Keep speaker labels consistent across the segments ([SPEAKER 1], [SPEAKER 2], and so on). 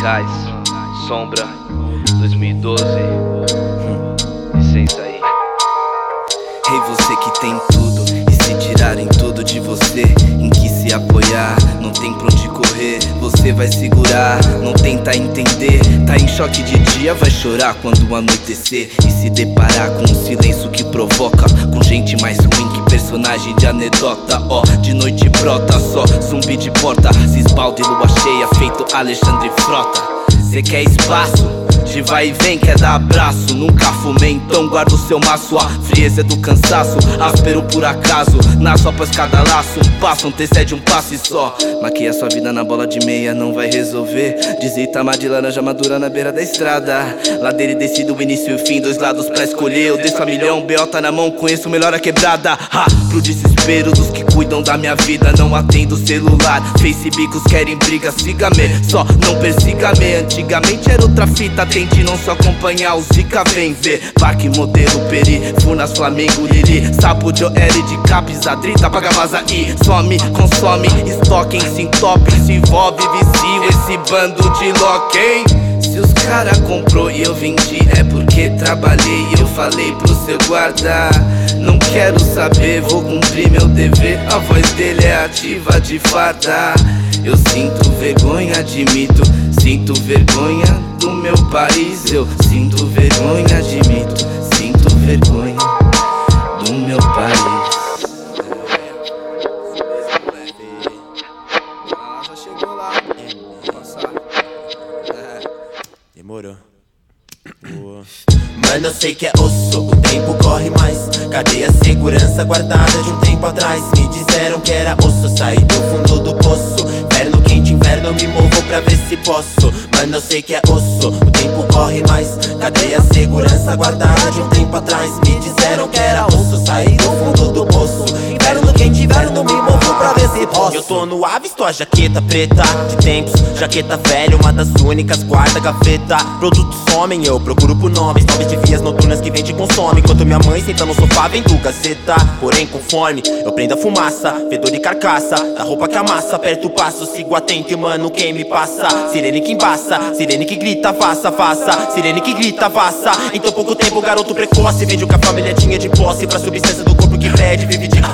[SPEAKER 1] Gás, Sombra, 2012. Licença aí.
[SPEAKER 2] Ei, você que tem tudo, e se tirarem tudo de você, em que se apoiar, não tem pra onde correr. Você vai segurar, não tenta entender. Tá em choque de dia, vai chorar quando anoitecer e se deparar com um silêncio que provoca, com gente mais ruim que personagem de anedota. Ó, de noite brota só zumbi de porta, se esbalde lua cheia, feito Alexandre Frota. Cê quer espaço? De vai e vem, quer dar abraço. Nunca fumei, então guarda o seu maço. A frieza é do cansaço, áspero por acaso. Nasce após cada laço, um passo antecede um passo e só. Maquia sua vida na bola de meia, não vai resolver. Deseita de laranja madura na beira da estrada. Ladeira e descida, o início e o fim, dois lados pra escolher. Eu desço a milhão, B.O. tá na mão, conheço melhor a quebrada. Ha! Pro desespero dos que cuidam da minha vida, não atendo o celular. Facebookos querem briga, siga-me, só não persiga-me. Antigamente era outra fita, tente não só acompanhar, o Zika vem ver. Parque, modelo, peri, Furnas, Flamengo, Lili, Sapo de OL, de Capes, Adrita, paga vaza e some, consome, estoque, se entope, se envolve, vicio, esse bando de lock, hein? Se os cara comprou e eu vendi, é porque trabalhei e eu falei pro seu guardar. Não quero saber, vou cumprir meu dever. A voz dele é ativa de farda. Eu sinto vergonha, admito. Sinto vergonha do meu país. Eu sinto vergonha, admito. Sinto vergonha do meu país. Já chegou lá, vou passar.
[SPEAKER 3] Demorou.
[SPEAKER 4] Mano, eu sei que é osso, o tempo corre mais. Cadê a segurança guardada de um tempo atrás? Me disseram que era osso, saí do fundo do poço. Inverno quente, inverno, me movo pra ver se posso. Mano, eu sei que é osso, o tempo corre mais. Cadê a segurança guardada de um tempo atrás? Me disseram que era osso, saí do fundo do poço. Inverno quente, inverno, me movo pra ver se posso. Eu tô no ave, estou a jaqueta preta de tempos, jaqueta velha, uma das únicas, guarda gaveta. Produtos somem, eu procuro por nomes, nomes de vias noturnas que vem te consome. Enquanto minha mãe senta no sofá vendo Gazeta. Porém conforme eu prendo a fumaça, fedor de carcaça, da roupa que amassa, aperto o passo, sigo atento e mano, quem me passa? Sirene que embaça, sirene que grita, faça, faça. Sirene que grita, faça. Em tão pouco tempo, garoto precoce, vende o que a família tinha de posse, pra substância do corpo que pede.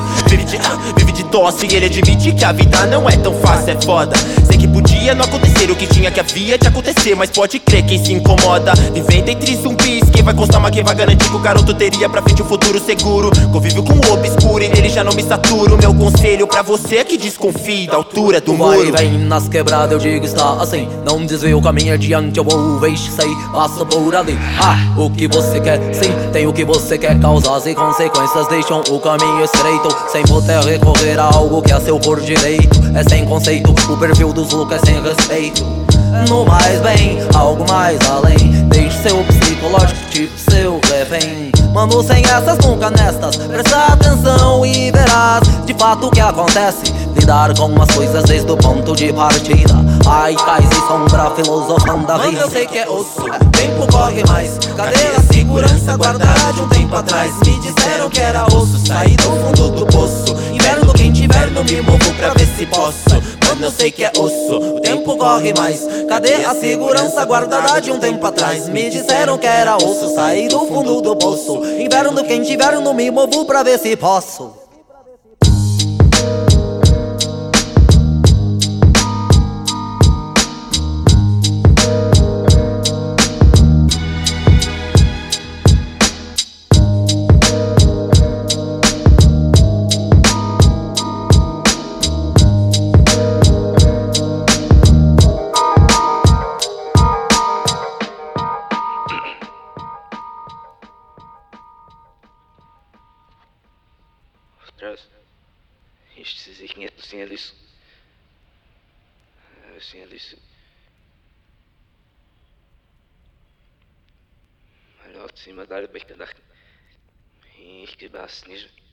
[SPEAKER 4] Vive de tosse, e ele admite que a vida não é tão fácil, é foda. Sei que podia não acontecer o que tinha que havia de acontecer, mas pode crer quem se incomoda. Vivendo entre zumbis, quem vai constar, mas quem vai garantir que o garoto teria pra frente um futuro seguro. Convívio com o obscuro e nele já não me saturo. Meu conselho pra você é que desconfie da altura do muro.
[SPEAKER 5] Vai e vem nas quebradas, eu digo está assim. Não desvio o caminho adiante, eu vou vejo sei, passa por ali. O que você quer, sim, tem o que você quer. Causas e consequências deixam o caminho estreito, sem poder recorrer a algo que é seu por direito. É sem conceito, o perfil dos loucos é sem respeito. No mais bem, algo mais além. Deixe seu psicológico tipo seu refém. Mano, sem essas nunca nestas, presta atenção e verás de fato o que acontece. Lidar com as coisas desde o ponto de partida. Ai, cais e sombra, filosofando da vida.
[SPEAKER 4] Mano, eu sei que é osso, o tempo corre mais. Cadê a segurança guardada de um tempo atrás? Me disseram que era osso, saí do fundo do poço. Inverno quente, inverno, me movo pra ver se posso. Mano, eu sei que é osso, o tempo corre mais. Cadê a segurança guardada de um tempo atrás? Me disseram que era osso, saí do fundo do poço. Inverno quente, inverno, me movo pra ver se posso.
[SPEAKER 1] İşte signalist. Signalist. Melhor de cima da área bekledak. Ich gebe es nicht.